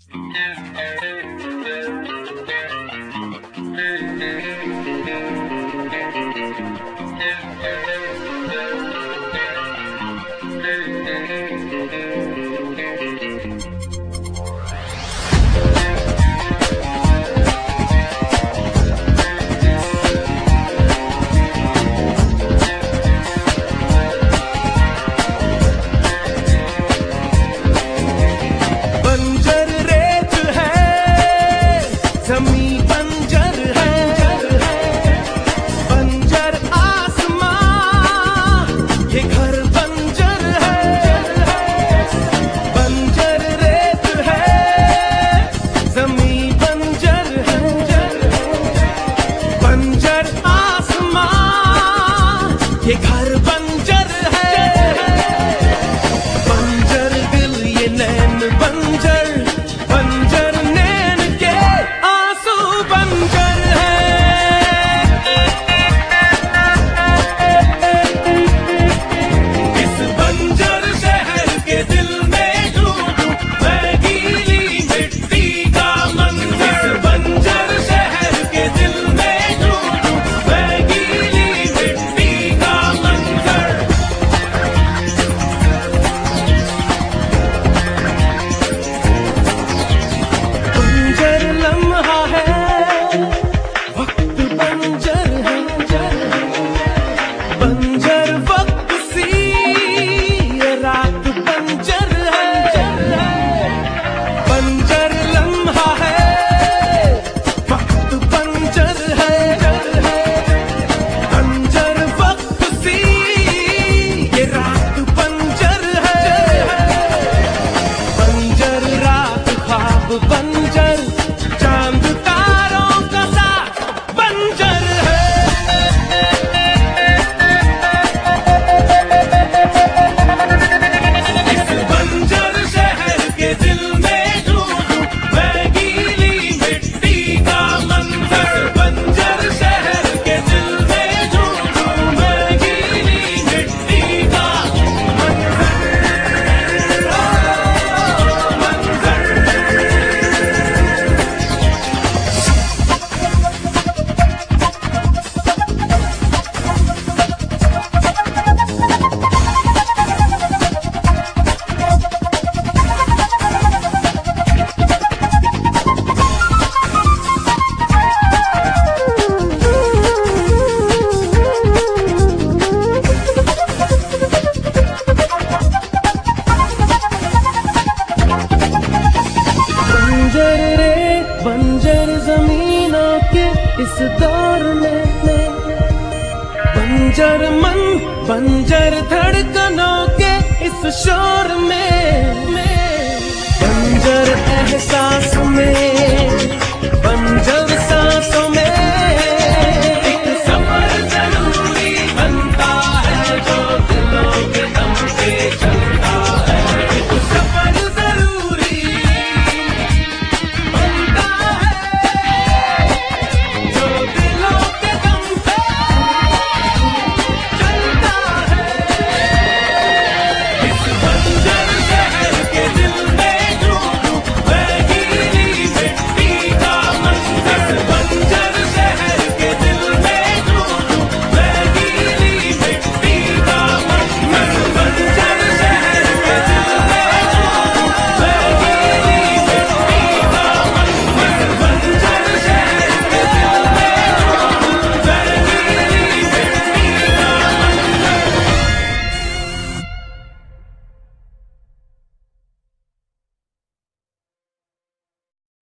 ये घर बंजर है, बंजर दिल ये नैन बंजर, बंजर नैन के आंसू बंजर है। इस बंजर शहर के दिल में ढूंढूं मैं गीली मिट्टी का मंजर। इस बंजर शहर के दिल में ढूंढूं मैं गीली मिट्टी का मंजर। बंजर लम्हा है, वक्त बंजर है, बंजर वक्त सी ये रात बंजर है। बंजर लम्हा है, वक्त बंजर है, बंजर वक्त सी ये रात बंजर है। बंजर रात ख्वाब बंजर, चांद तारों का साथ बंजर है। इस बंजर शहर के दिल में ढूंढूं मैं गीली मिट्टी का मंजर। बंजर शहर के दिल में ढूंढूं मैं गीली मिट्टी का मंजर। बंजर रे बंजर जमीनों के इस दौर में, बंजर मन बंजर धड़कनों के इस शोर में।